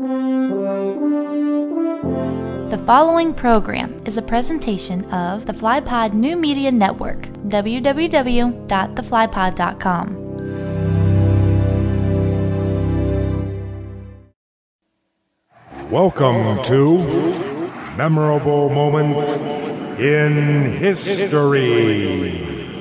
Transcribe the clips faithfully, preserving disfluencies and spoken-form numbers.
The following program is a presentation of the FlyPod New Media Network, w w w dot the fly pod dot com. Welcome to Memorable Moments in History.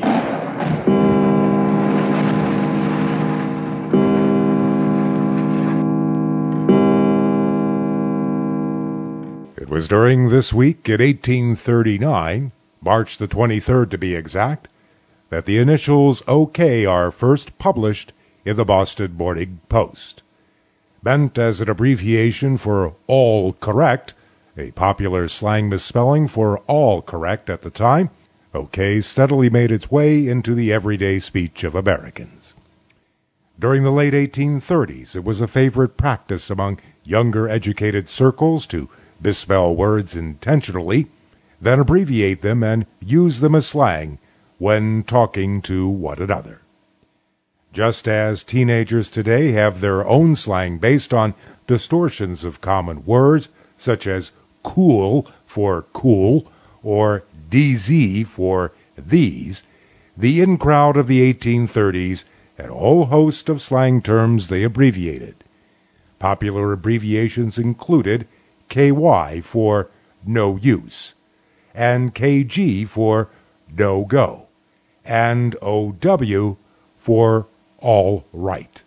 It was during this week in eighteen thirty-nine, March the twenty-third to be exact, that the initials O K are first published in the Boston Morning Post. Meant as an abbreviation for All Correct, a popular slang misspelling for all correct at the time, O K steadily made its way into the everyday speech of Americans. During the late eighteen thirties, it was a favorite practice among younger educated circles to misspell words intentionally, then abbreviate them and use them as slang when talking to one another. Just as teenagers today have their own slang based on distortions of common words, such as cool for cool or D Z for these, the in-crowd of the eighteen thirties had a whole host of slang terms they abbreviated. Popular abbreviations included K Y for no use, and K G for no go, and O W for all right.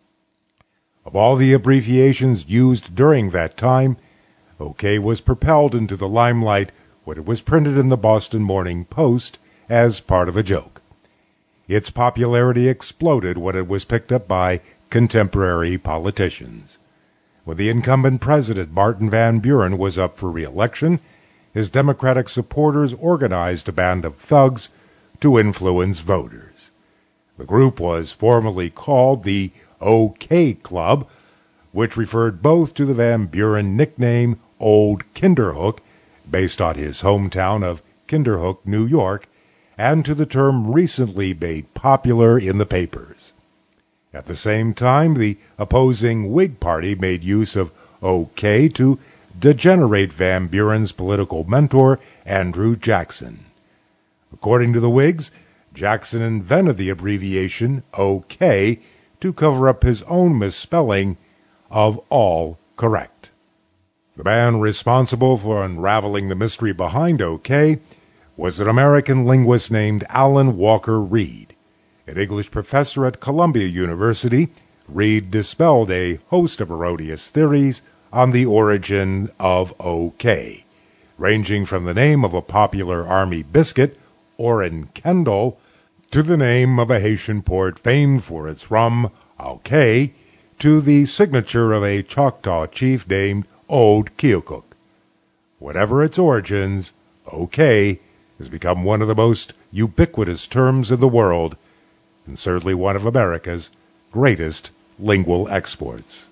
Of all the abbreviations used during that time, O K was propelled into the limelight when it was printed in the Boston Morning Post as part of a joke. Its popularity exploded when it was picked up by contemporary politicians. When the incumbent president, Martin Van Buren, was up for re-election, his Democratic supporters organized a band of thugs to influence voters. The group was formally called the O K Club, which referred both to the Van Buren nickname Old Kinderhook, based on his hometown of Kinderhook, New York, and to the term recently made popular in the papers. At the same time, the opposing Whig Party made use of O K to degenerate Van Buren's political mentor, Andrew Jackson. According to the Whigs, Jackson invented the abbreviation O K to cover up his own misspelling of all correct. The man responsible for unraveling the mystery behind O K was an American linguist named Alan Walker Reed. An English professor at Columbia University, Reed dispelled a host of erroneous theories on the origin of O K, ranging from the name of a popular army biscuit, Oren Kendall, to the name of a Haitian port famed for its rum, Alkay, to the signature of a Choctaw chief named Old Keokuk. Whatever its origins, O K has become one of the most ubiquitous terms in the world, and certainly one of America's greatest lingual exports.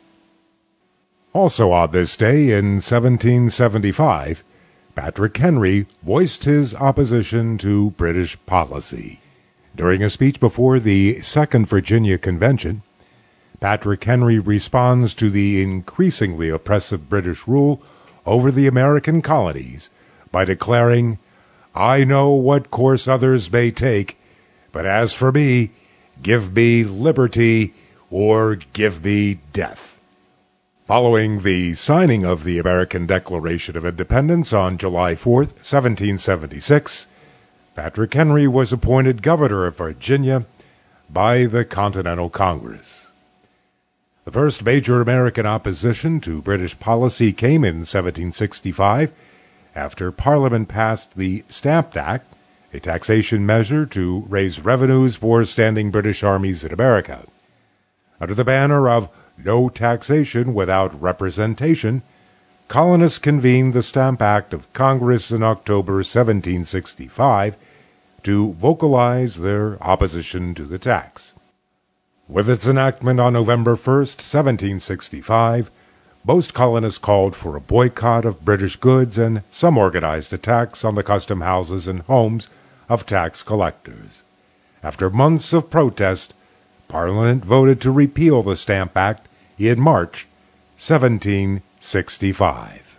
Also on this day in seventeen seventy-five, Patrick Henry voiced his opposition to British policy. During a speech before the Second Virginia Convention, Patrick Henry responds to the increasingly oppressive British rule over the American colonies by declaring, "I know what course others may take, but as for me, give me liberty or give me death." Following the signing of the American Declaration of Independence on July fourth, seventeen seventy-six, Patrick Henry was appointed governor of Virginia by the Continental Congress. The first major American opposition to British policy came in seventeen sixty-five after Parliament passed the Stamp Act, a taxation measure to raise revenues for standing British armies in America. Under the banner of no taxation without representation, colonists convened the Stamp Act of Congress in October seventeen sixty-five to vocalize their opposition to the tax. With its enactment on November first, seventeen sixty-five, most colonists called for a boycott of British goods and some organized attacks on the custom houses and homes of tax collectors. After months of protest, Parliament voted to repeal the Stamp Act in March seventeen sixty-five.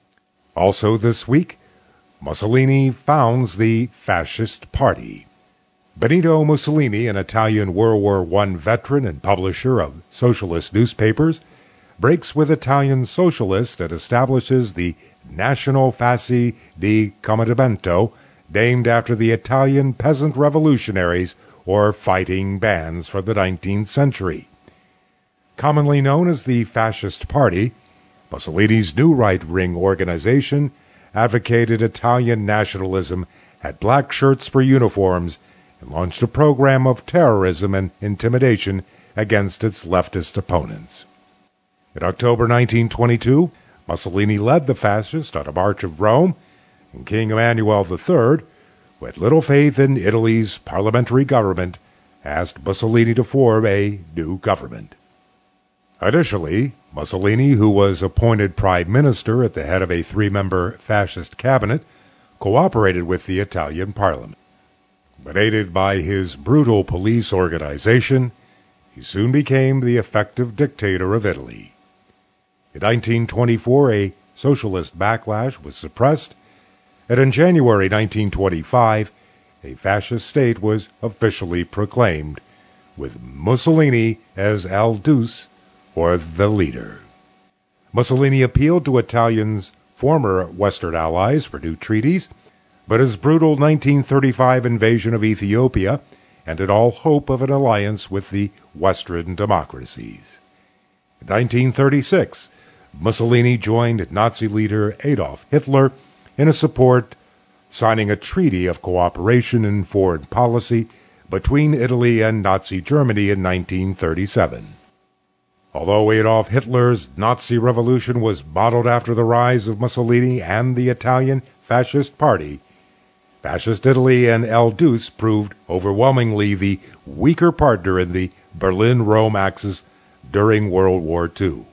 Also this week, Mussolini founds the Fascist Party. Benito Mussolini, an Italian World War One veteran and publisher of socialist newspapers, breaks with Italian socialists and establishes the National Fasci di Combattimento, named after the Italian peasant revolutionaries or fighting bands for the nineteenth century. Commonly known as the Fascist Party, Mussolini's new right-wing organization advocated Italian nationalism, had black shirts for uniforms, and launched a program of terrorism and intimidation against its leftist opponents. In October nineteen twenty-two, Mussolini led the fascists on a march of Rome, and King Emmanuel the Third, who had little faith in Italy's parliamentary government, asked Mussolini to form a new government. Initially, Mussolini, who was appointed prime minister at the head of a three-member fascist cabinet, cooperated with the Italian parliament. But aided by his brutal police organization, he soon became the effective dictator of Italy. In nineteen twenty-four, a socialist backlash was suppressed, and in January nineteen twenty-five, a fascist state was officially proclaimed, with Mussolini as El Duce, or the leader. Mussolini appealed to Italians' former Western allies for new treaties, but his brutal nineteen thirty-five invasion of Ethiopia ended all hope of an alliance with the Western democracies. In nineteen thirty-six, Mussolini joined Nazi leader Adolf Hitler in a support signing a treaty of cooperation in foreign policy between Italy and Nazi Germany in nineteen thirty-seven. Although Adolf Hitler's Nazi revolution was modeled after the rise of Mussolini and the Italian Fascist Party, Fascist Italy and El Duce proved overwhelmingly the weaker partner in the Berlin-Rome axis during World War Two.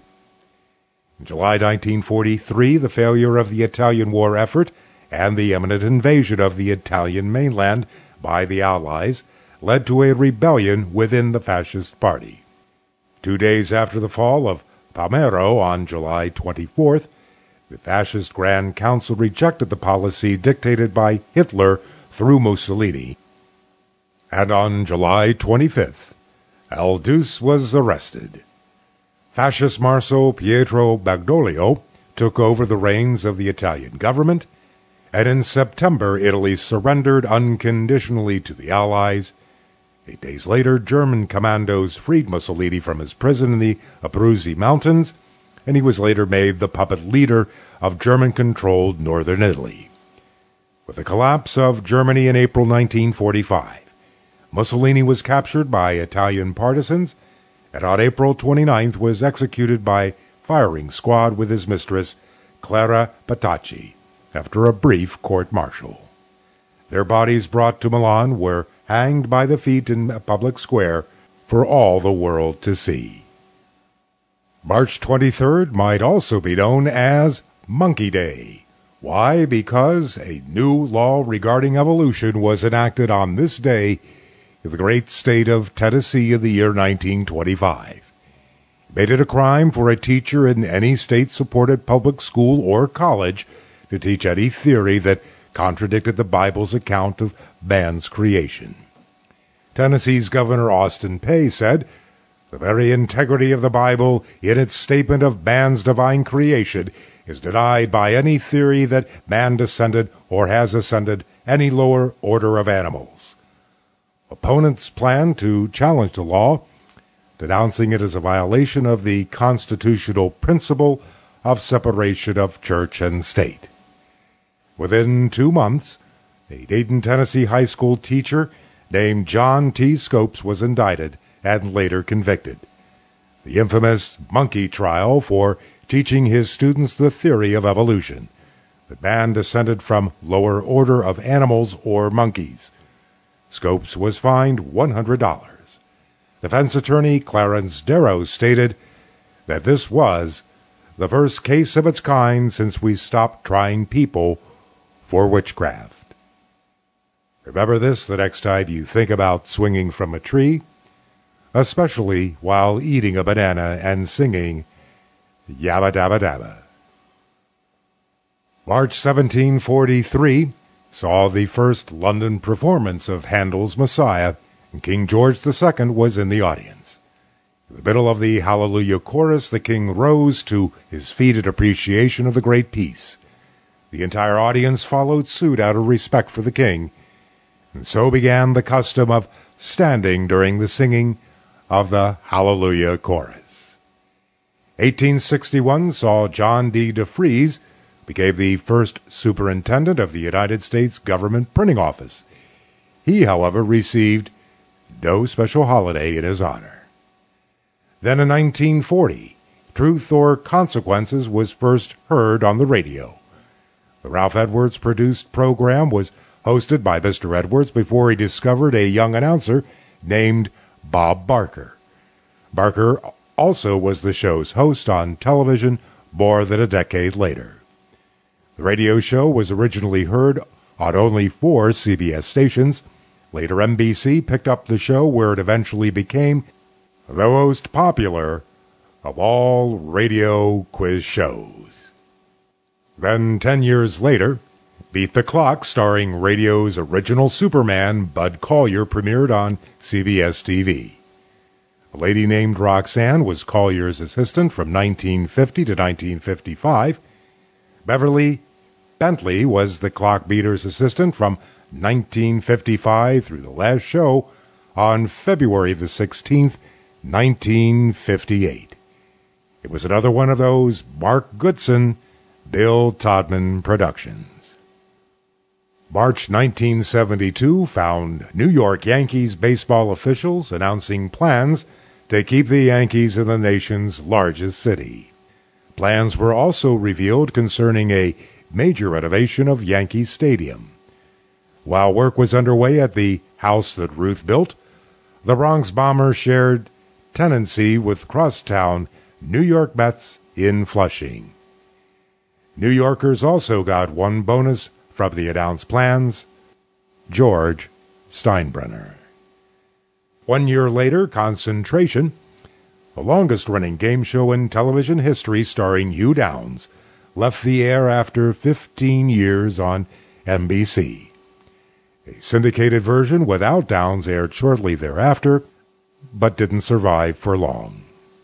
In July nineteen forty-three, the failure of the Italian war effort and the imminent invasion of the Italian mainland by the Allies led to a rebellion within the Fascist Party. Two days after the fall of Palermo on July twenty-fourth, the Fascist Grand Council rejected the policy dictated by Hitler through Mussolini, and on July twenty-fifth, El Duce was arrested. Fascist Marshal Pietro Badoglio took over the reins of the Italian government, and in September Italy surrendered unconditionally to the Allies. Eight days later, German commandos freed Mussolini from his prison in the Abruzzi Mountains, and he was later made the puppet leader of German-controlled northern Italy. With the collapse of Germany in April nineteen forty-five, Mussolini was captured by Italian partisans, and on April twenty-ninth was executed by firing squad with his mistress, Clara Petacci, after a brief court-martial. Their bodies brought to Milan were hanged by the feet in a public square for all the world to see. March twenty-third might also be known as Monkey Day. Why? Because a new law regarding evolution was enacted on this day in the great state of Tennessee in the year nineteen twenty-five. It made it a crime for a teacher in any state-supported public school or college to teach any theory that contradicted the Bible's account of man's creation. Tennessee's Governor Austin Peay said, "The very integrity of the Bible in its statement of man's divine creation is denied by any theory that man descended or has ascended any lower order of animals." Opponents plan to challenge the law, denouncing it as a violation of the constitutional principle of separation of church and state. Within two months, a Dayton, Tennessee high school teacher named John T. Scopes was indicted and later convicted. The infamous monkey trial for teaching his students the theory of evolution, that man descended from lower order of animals or monkeys. Scopes was fined one hundred dollars. Defense attorney Clarence Darrow stated that this was the first case of its kind since we stopped trying people for witchcraft. Remember this the next time you think about swinging from a tree, especially while eating a banana and singing, Yabba Dabba Dabba. March seventeen forty-three saw the first London performance of Handel's Messiah, and King George the Second was in the audience. In the middle of the Hallelujah chorus, the king rose to his feet in appreciation of the great piece. The entire audience followed suit out of respect for the king, and so began the custom of standing during the singing of the Hallelujah chorus. eighteen sixty-one saw John D. DeFreeze became the first superintendent of the United States government printing office. He, however, received no special holiday in his honor. Then in nineteen forty, Truth or Consequences was first heard on the radio. The Ralph Edwards produced program was hosted by Mister Edwards before he discovered a young announcer named Bob Barker. Barker also was the show's host on television more than a decade later. The radio show was originally heard on only four C B S stations. Later, N B C picked up the show, where it eventually became the most popular of all radio quiz shows. Then, ten years later, Beat the Clock, starring radio's original Superman, Bud Collyer, premiered on C B S T V. A lady named Roxanne was Collier's assistant from nineteen fifty to nineteen fifty-five. Beverly Bentley was the clock beater's assistant from nineteen fifty-five through the last show on February the sixteenth, nineteen fifty-eight. It was another one of those Mark Goodson, Bill Todman productions. March nineteen seventy-two found New York Yankees baseball officials announcing plans to keep the Yankees in the nation's largest city. Plans were also revealed concerning a major renovation of Yankee Stadium. While work was underway at the house that Ruth built, the Bronx Bombers shared tenancy with crosstown New York Mets in Flushing. New Yorkers also got one bonus from the announced plans: George Steinbrenner. One year later, Concentration, the longest-running game show in television history starring Hugh Downs, left the air after fifteen years on N B C. A syndicated version without Downs aired shortly thereafter, but didn't survive for long.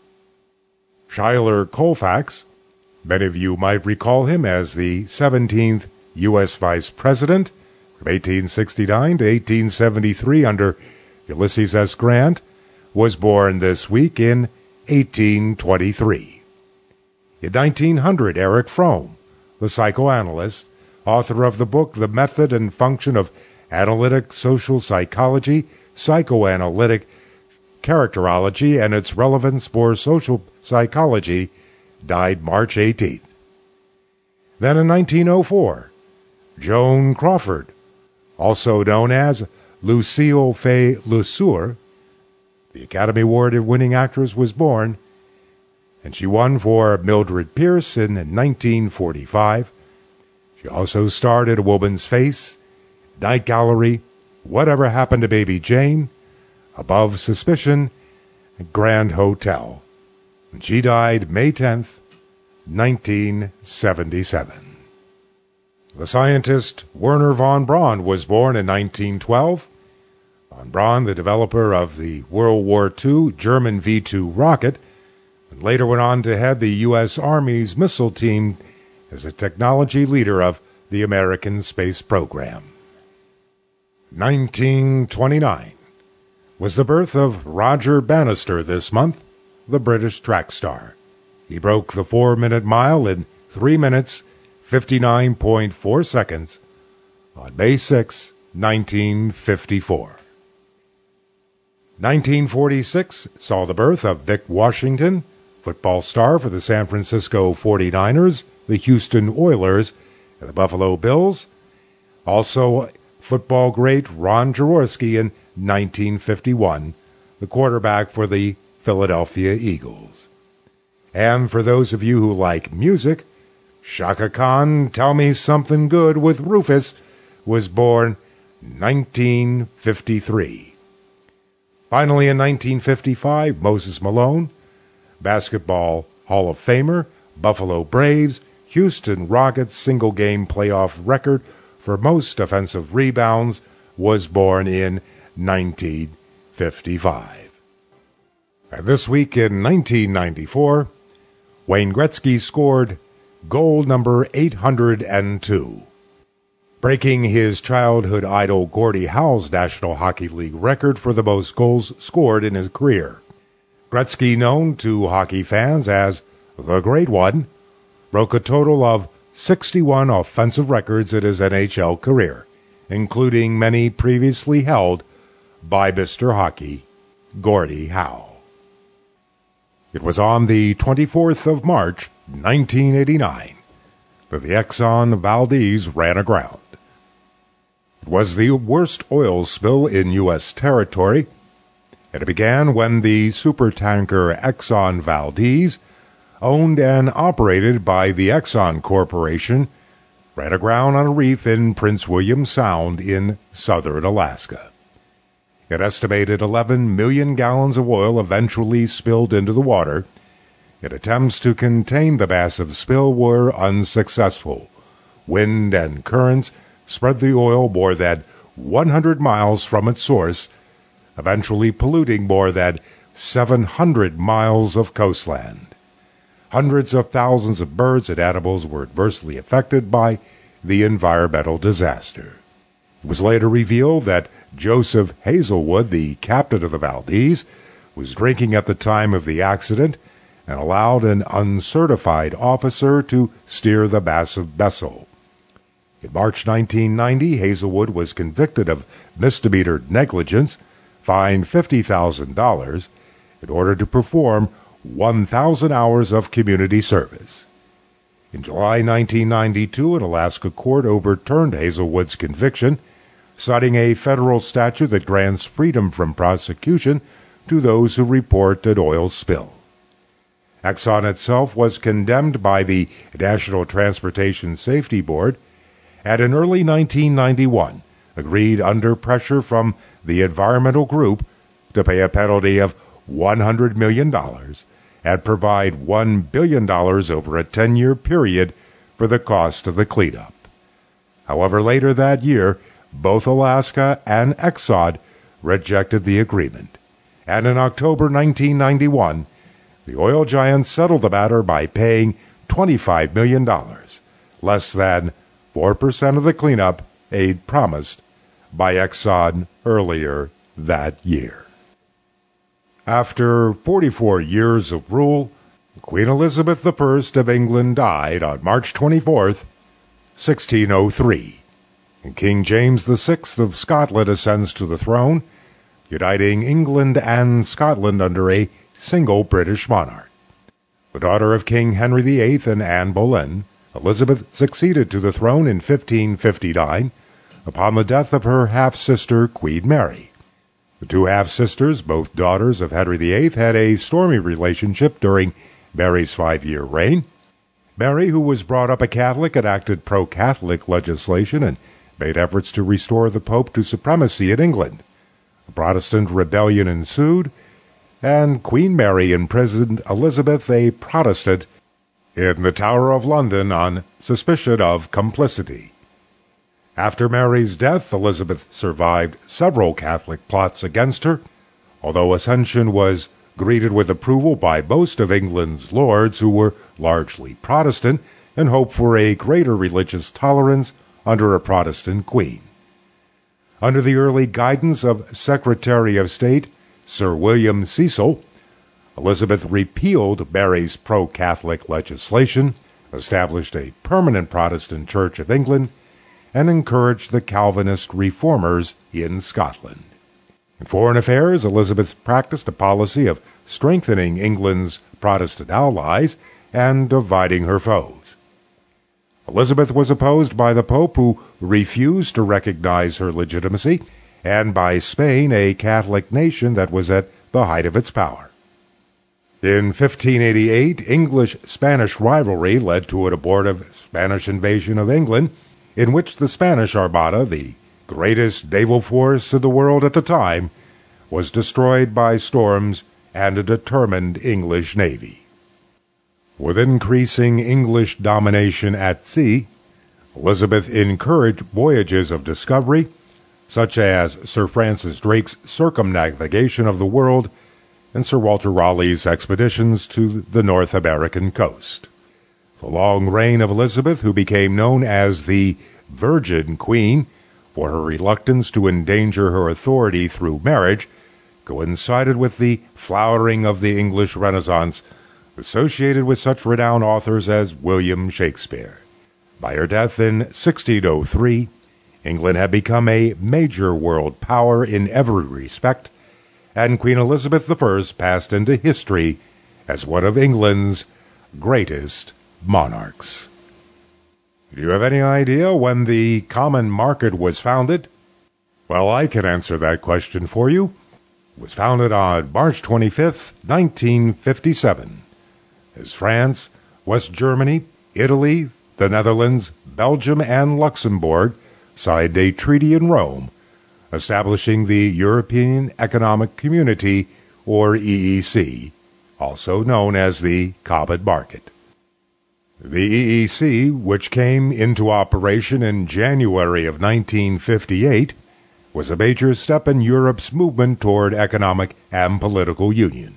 Schuyler Colfax, many of you might recall him as the seventeenth U S Vice President from eighteen sixty-nine to eighteen seventy-three under Ulysses S. Grant, was born this week in eighteen twenty-three. In nineteen hundred, Eric Fromm, the psychoanalyst, author of the book The Method and Function of Analytic Social Psychology, Psychoanalytic Characterology, and its Relevance for Social Psychology, died March eighteenth. Then in nineteen oh four, Joan Crawford, also known as Lucille Fay Lesueur, the Academy Award-winning actress, was born, and she won for Mildred Pierce in nineteen forty-five. She also starred in A Woman's Face, Night Gallery, Whatever Happened to Baby Jane, Above Suspicion, and Grand Hotel. And she died May tenth, nineteen seventy-seven. The scientist Wernher von Braun was born in nineteen twelve. Von Braun, the developer of the World War Two German V two rocket, and later went on to head the U S Army's missile team as a technology leader of the American space program. nineteen twenty-nine was the birth of Roger Bannister this month, the British track star. He broke the four-minute mile in three minutes, fifty-nine point four seconds on May sixth, nineteen fifty-four. nineteen forty-six saw the birth of Vic Washington, football star for the San Francisco forty-niners, the Houston Oilers, and the Buffalo Bills. Also, football great Ron Jaworski in nineteen fifty-one, the quarterback for the Philadelphia Eagles. And for those of you who like music, Chaka Khan, Tell Me Something Good with Rufus, was born nineteen fifty-three. Finally, in nineteen fifty-five, Moses Malone, Basketball Hall of Famer, Buffalo Braves, Houston Rockets single-game playoff record for most offensive rebounds, was born in nineteen fifty-five. And this week in nineteen ninety-four, Wayne Gretzky scored goal number eight hundred two, breaking his childhood idol Gordie Howe's National Hockey League record for the most goals scored in his career. Gretzky, known to hockey fans as the Great One, broke a total of sixty-one offensive records in his N H L career, including many previously held by Mister Hockey, Gordie Howe. It was on the twenty-fourth of March, nineteen eighty-nine, that the Exxon Valdez ran aground. It was the worst oil spill in U S territory, and it began when the supertanker Exxon Valdez, owned and operated by the Exxon Corporation, ran aground on a reef in Prince William Sound in southern Alaska. An estimated eleven million gallons of oil eventually spilled into the water, and attempts to contain the massive spill were unsuccessful. Wind and currents spread the oil more than one hundred miles from its source, eventually polluting more than seven hundred miles of coastland. Hundreds of thousands of birds and animals were adversely affected by the environmental disaster. It was later revealed that Joseph Hazelwood, the captain of the Valdez, was drinking at the time of the accident and allowed an uncertified officer to steer the massive vessel. In March nineteen ninety, Hazelwood was convicted of misdemeanor negligence, fined fifty thousand dollars, in order to perform one thousand hours of community service. In July nineteen ninety-two, an Alaska court overturned Hazelwood's conviction, citing a federal statute that grants freedom from prosecution to those who report an oil spill. Exxon itself was condemned by the National Transportation Safety Board, and in early nineteen ninety-one agreed under pressure from the environmental group to pay a penalty of one hundred million dollars and provide one billion dollars over a ten-year period for the cost of the cleanup. However, later that year, both Alaska and Exxon rejected the agreement, and in October nineteen ninety-one, the oil giants settled the matter by paying twenty-five million dollars, less than four percent of the cleanup aid promised by Exxon earlier that year. After forty-four years of rule, Queen Elizabeth the First of England died on March twenty-fourth, sixteen oh three, and King James the Sixth of Scotland ascends to the throne, uniting England and Scotland under a single British monarch. The daughter of King Henry the Eighth and Anne Boleyn, Elizabeth succeeded to the throne in fifteen fifty-nine upon the death of her half-sister Queen Mary. The two half-sisters, both daughters of Henry the Eighth, had a stormy relationship during Mary's five-year reign. Mary, who was brought up a Catholic, enacted pro-Catholic legislation and made efforts to restore the Pope to supremacy in England. A Protestant rebellion ensued, and Queen Mary imprisoned Elizabeth, a Protestant, in the Tower of London on suspicion of complicity. After Mary's death, Elizabeth survived several Catholic plots against her, although accession was greeted with approval by most of England's lords, who were largely Protestant and hoped for a greater religious tolerance under a Protestant queen. Under the early guidance of Secretary of State Sir William Cecil, Elizabeth repealed Mary's pro-Catholic legislation, established a permanent Protestant Church of England, and encouraged the Calvinist reformers in Scotland. In foreign affairs, Elizabeth practiced a policy of strengthening England's Protestant allies and dividing her foes. Elizabeth was opposed by the Pope, who refused to recognize her legitimacy, and by Spain, a Catholic nation that was at the height of its power. In fifteen eighty-eight, English-Spanish rivalry led to an abortive Spanish invasion of England, in which the Spanish Armada, the greatest naval force in the world at the time, was destroyed by storms and a determined English navy. With increasing English domination at sea, Elizabeth encouraged voyages of discovery, such as Sir Francis Drake's circumnavigation of the world and Sir Walter Raleigh's expeditions to the North American coast. The long reign of Elizabeth, who became known as the Virgin Queen for her reluctance to endanger her authority through marriage, coincided with the flowering of the English Renaissance, associated with such renowned authors as William Shakespeare. By her death in sixteen oh three, England had become a major world power in every respect, and Queen Elizabeth the First passed into history as one of England's greatest monarchs. Do you have any idea when the common market was founded? Well, I can answer that question for you. It was founded on March twenty-fifth, nineteen fifty-seven. As France, West Germany, Italy, the Netherlands, Belgium, and Luxembourg signed a treaty in Rome, establishing the European Economic Community, or E E C, also known as the Common Market. The E E C, which came into operation in January of nineteen fifty-eight, was a major step in Europe's movement toward economic and political union.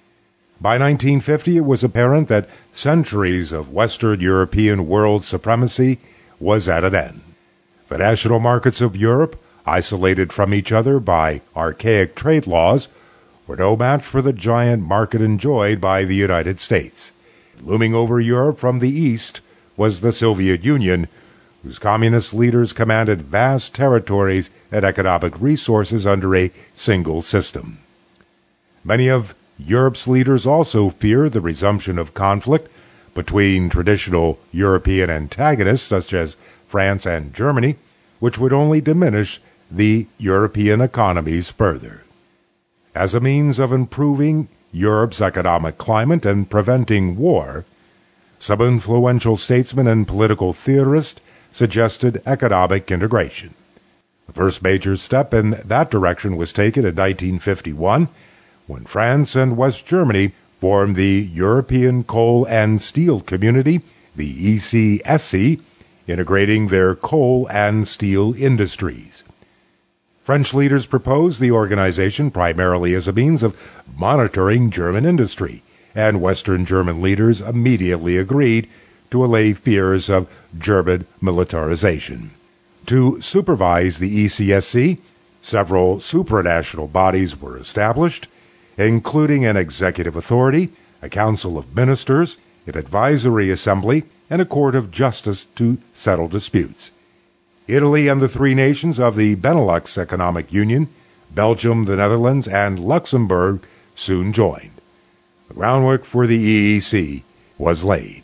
By nineteen fifty, it was apparent that centuries of Western European world supremacy was at an end. The national markets of Europe, isolated from each other by archaic trade laws, were no match for the giant market enjoyed by the United States. Looming over Europe from the east was the Soviet Union, whose communist leaders commanded vast territories and economic resources under a single system. Many of Europe's leaders also feared the resumption of conflict between traditional European antagonists such as France and Germany, which would only diminish the European economies further. As a means of improving Europe's economic climate and preventing war, some influential statesmen and political theorists suggested economic integration. The first major step in that direction was taken in nineteen fifty-one, when France and West Germany formed the European Coal and Steel Community, the E C S C, integrating their coal and steel industries. French leaders proposed the organization primarily as a means of monitoring German industry, and Western German leaders immediately agreed to allay fears of German militarization. To supervise the E C S C, several supranational bodies were established, including an executive authority, a council of ministers, an advisory assembly, and a court of justice to settle disputes. Italy and the three nations of the Benelux Economic Union, Belgium, the Netherlands, and Luxembourg, soon joined. The groundwork for the E E C was laid.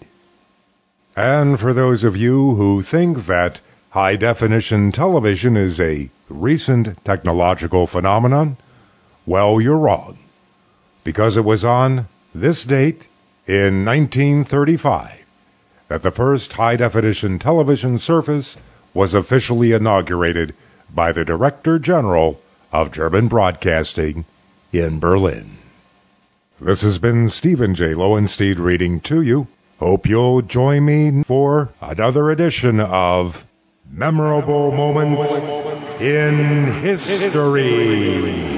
And for those of you who think that high-definition television is a recent technological phenomenon, well, you're wrong, because it was on this date in nineteen thirty-five that the first high-definition television service was officially inaugurated by the Director General of German Broadcasting in Berlin. This has been Stephen J. Lowenstein reading to you. Hope you'll join me for another edition of Memorable Moments in History.